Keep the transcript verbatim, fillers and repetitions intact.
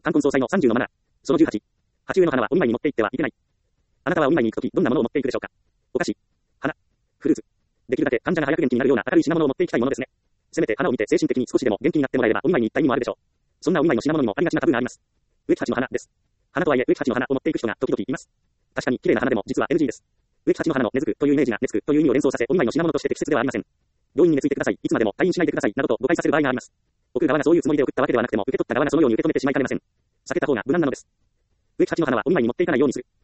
冠婚葬祭のさんじゅうのマナー。そのじゅうはち。鉢植えの花はお見舞いに持って行ってはいけない。あなたはお見舞いに行くとき、どんなものを持っていくでしょうか。お菓子、花、フルーツ。できるだけ患者が早く元気になるような明るい品物を持っていきたいものですね。せめて花を見て精神的に少しでも元気になってもらえればお見舞いに行った意味もあるでしょう。そんなお見舞いの品物にもありがちなタブーがあります。植木鉢の花です。花とはいえ植木鉢の花を持っていく人が時々います。確かに綺麗な花でも実は エヌジー です。植木鉢の花の根付くというイメージが根付くという意味を連想させお見舞いの品物として適切ではありません。病院に寝ついてください。いつまでも退院しないでください。などと誤解させる場合があります。送る側がそういうつもりで送ったわけではなくても受け取った側がそのように受け止めてしまいかねません。避けた方が無難なのです。植木鉢の花はお見舞いに持っていかないようにする。